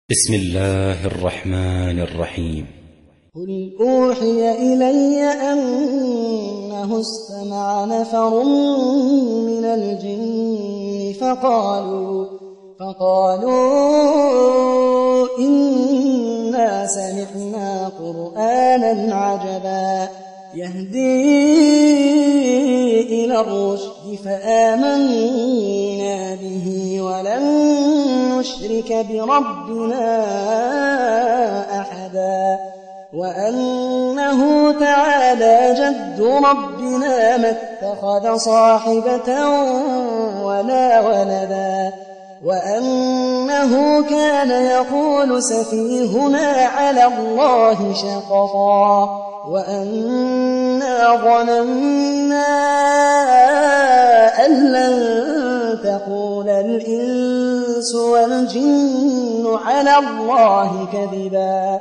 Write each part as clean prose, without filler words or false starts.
بسم الله الرحمن الرحيم. قل أوحي إلي أنه استمع نفر من الجن فقالوا إنا سمعنا قرآنا عجبا يهدي إلى الرشد فآمنا به ولن نشرك بربنا أحدا وأنه تعالى جد ربنا ما اتخذ صاحبة ولا ولدا وأنه كان يقول سفيهنا على الله شططا وأنا ظننا أن لن تقول الإنس والجن على الله كذبا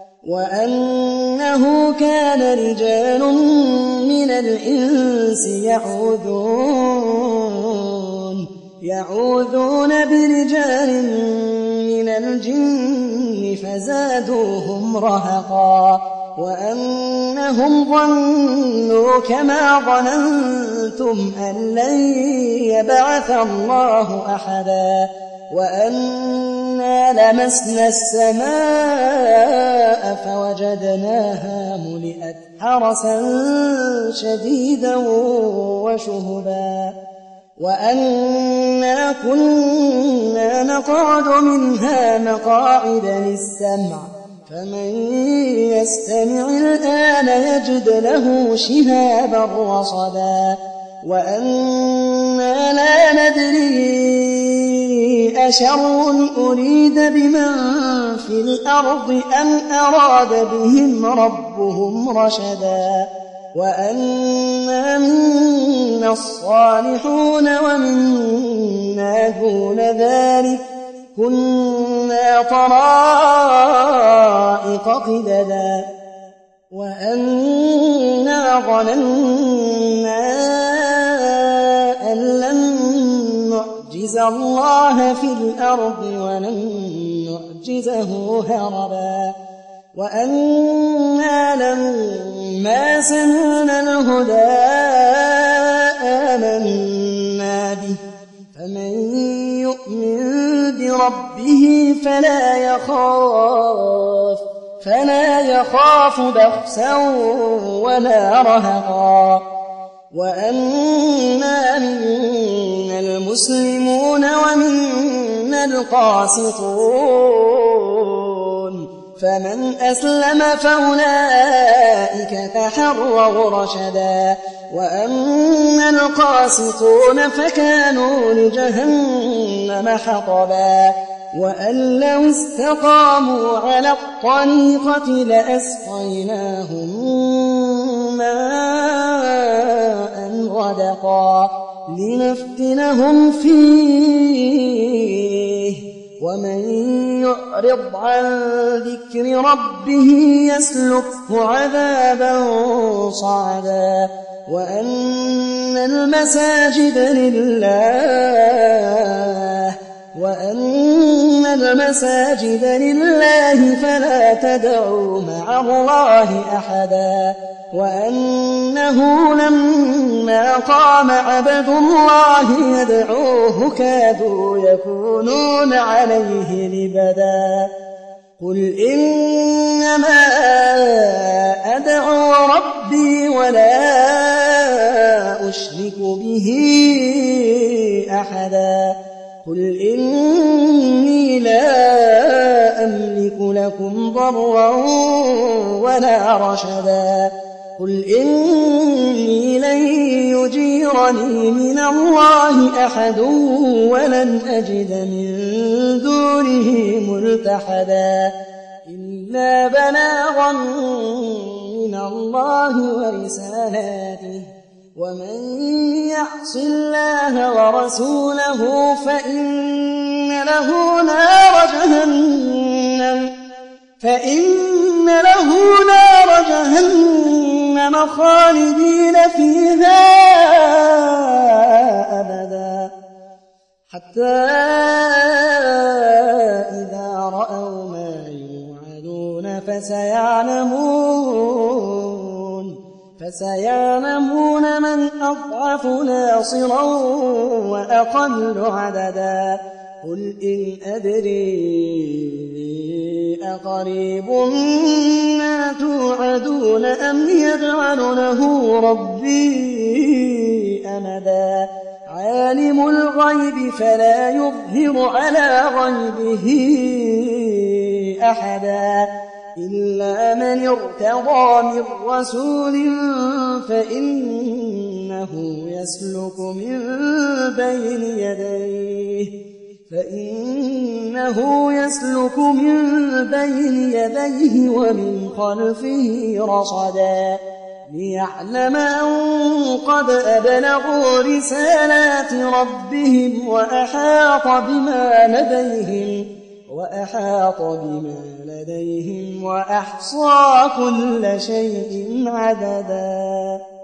وأنه كان رجال من الإنس يعوذون برجال من الجن فزادوهم رهقا وأنهم ظنوا كما ظننتم أن لن يبعث الله أحدا وأنا لمسنا السماء فوجدناها ملئت حرسا شديدا وشهبا وأنا كنا نقعد منها مقاعد للسمع فمن يستمع الآن يجد له شهابا رصدا وأنا لا ندري أشر أريد بمن في الأرض أم أراد بهم ربهم رشدا وأنا منا الصالحون ومنا دون ذلك كنا طرائق قددا وأنا ظننا أن لن نعجز الله في الأرض ولن نعجزه هربا وأنا لما سمعنا الهدى آمنا به فمن يؤمن بربه فلا يخاف بخسا ولا رهقا وأنا منا المسلمون ومنا القاسطون فمن أسلم فأولئك تحروا رشدا وأما القاسطون فكانوا لجهنم حطبا وأن لو استقاموا على الطريقة لأسقيناهم ماء غدقا لنفتنهم فيه ومن يعرض عن ذكر ربه يسلكه عذابا صعدا وأن المساجد لله فلا تدعوا مع الله أحدا وأنه لما قام عبد الله يدعوه كادوا يكونون عليه لبدا قل إنما أدعو ربي ولا أشرك به أحدا قل إني لا أملك لكم ضرا ولا رشدا قل إني لن يجيرني من الله أحد ولن أجد من دونه ملتحدا إلا بلاغا من الله ورسالاته ومن يعص الله ورسوله فإن له نار جهنم خالدين فيها أبدا حتى إذا رأوا فسيعلمون من أضعف ناصرا وأقل عددا قل إن أدري أقريب ما توعدون أم يجعل له ربي أمدا عالم الغيب فلا يظهر على غيبه أحدا إلا من ارتضى من رسول فإنه يسلك من بين يديه ومن خلفه رصدا ليعلم أن قد أبلغوا رسالات ربهم وأحاط بما لديهم وأحصى كل شيء عددا